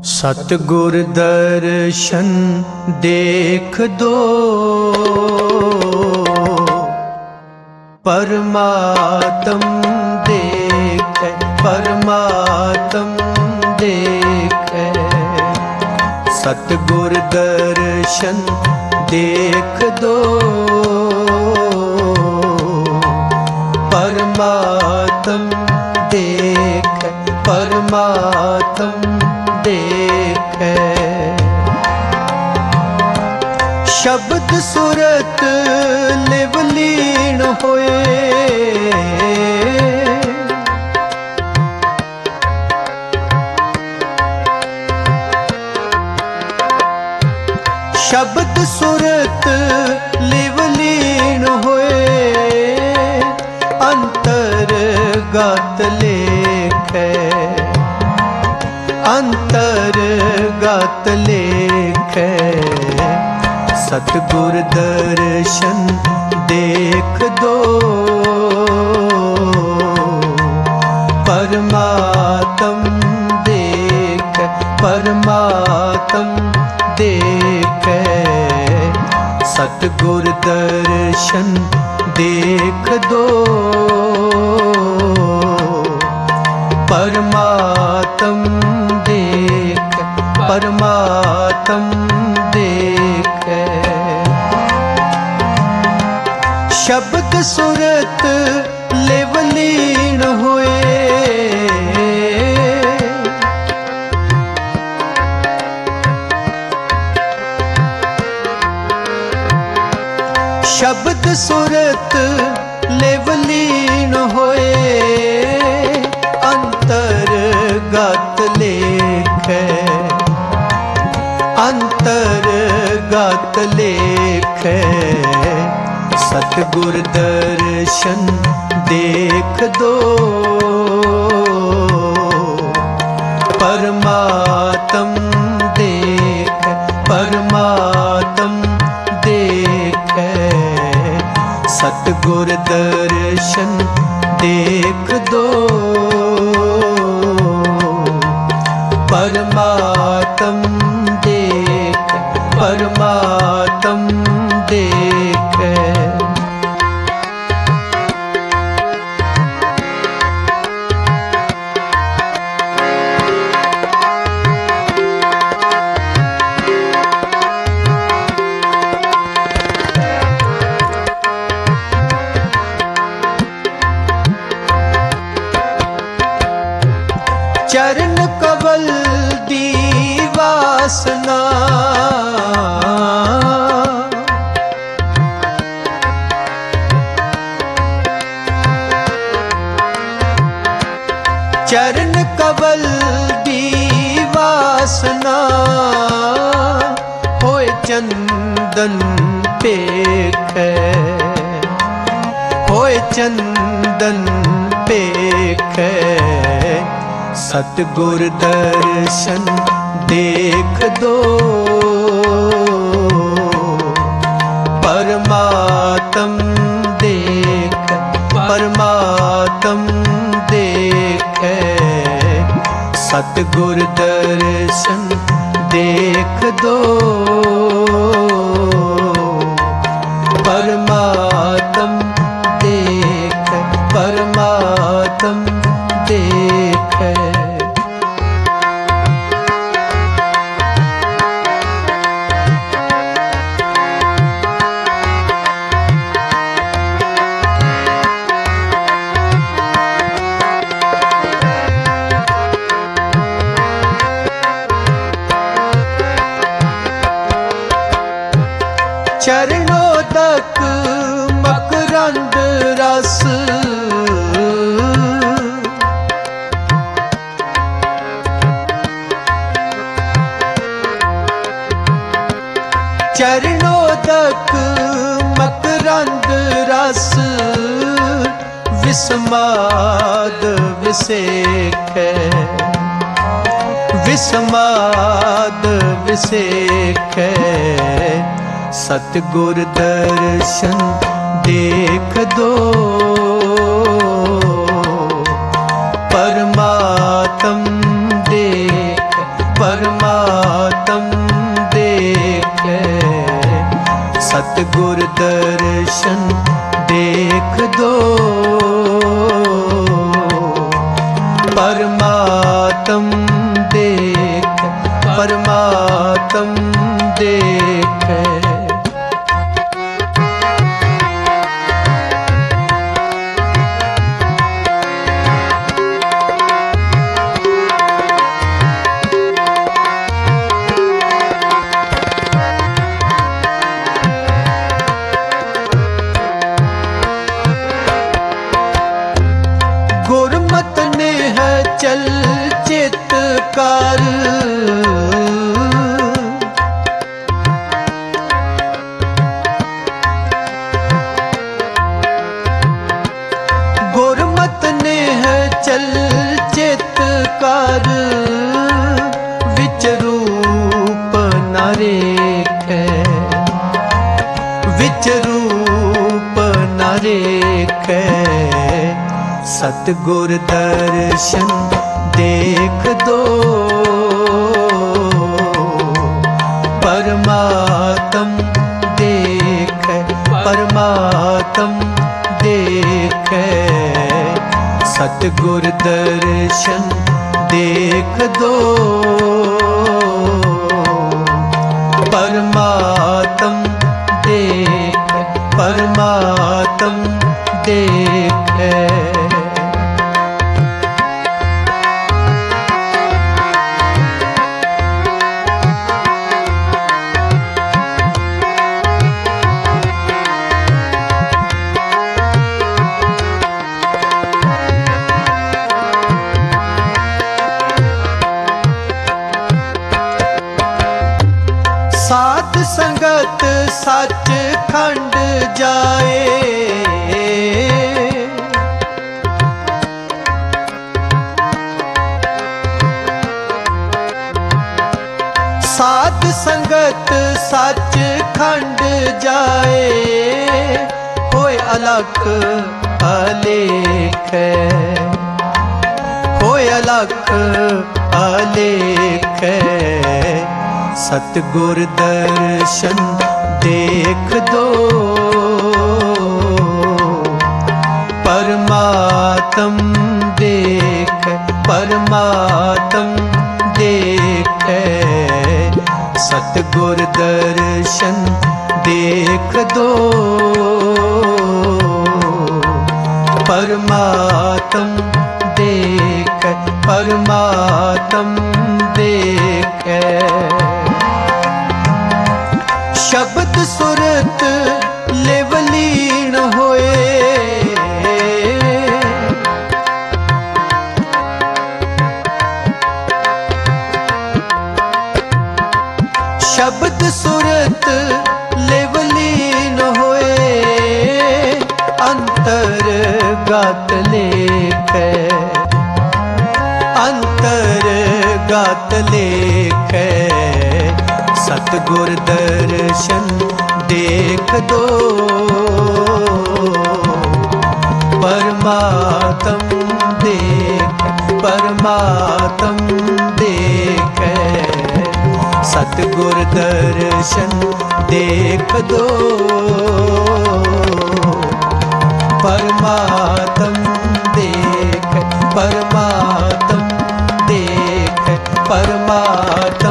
सतगुर दर्शन देख दो, परमात्म देखे परमात्म देखे। सतगुर दर्शन देख दो, परमात्म देखे परमात्म देखे। शब्द सुरत लिव लीन होए, शब्द सुरत लिव लीन होए। अंतरगत लेखे अंतरगत लेखे। सतगुर दर्शन देख दो, परमात्म देखे परमात्म देखे। सतगुर दर्शन देख दो, परमात्म देखे परमात्म देखे। शब्द सुरत लिव लीन होए, शब्द सुरत लिव लीन होए। अंतरगत लेखे अंतरगत लेखे। सतगुर दर्शन देख दो, परमात्म देखे परमात्म देखे। सतगुर दर्शन देख दो, परमात्म देखे परमात्म देखे। चरण कवल दी वासना, चरण कवल दी वासना। होए चंदन पेखे होए चंदन पेखे। सतगुर दर्शन देख दो, परमात्म देखे परमात्म देखे। सतगुर दर्शन देख दो, परमात्म देखे परमात्म देखे। चरणों तक मकरंद रस, चरणों तक मकरंद रस। विस्माद विसेखे विस्माद विसेखे। सतगुर दर्शन देख दो, परमात्म देखे परमात्म देखे। सतगुर दर्शन देख दो, परमात्म देख, परमात्म देखे। गुरमत नेह चल चित्कार, गुरमत नेह चल चित्कार, विच रूप न रेखै, विच रूप न रेखै। सतगुर दर्शन देख दो, परमात्म देख, परमात्म देख। सतगुर दर्शन देख दो, परमात्म देख, परमात्म देख। साध संगत सच खंड जाए, साध संगत सच खंड जाए। होए अलख अलेख, होए अलख अलेख। सतगुर दर्शन देख दो, परमात्म देख, परमात्म देख। सतगुर दर्शन देख दो, परमात्म देख, परमात्म देख। शब्द सुरत लिव लीन होए, शब्द सुरत लिव लीन होए। अंतर गत लेख, अंतर गत लेख। सतगुर दर्शन देख दो, परमात्म देख, परमात्म देख। सतगुर दर्शन देख दो, परमात्म देख, परमात्म देख, परमात्म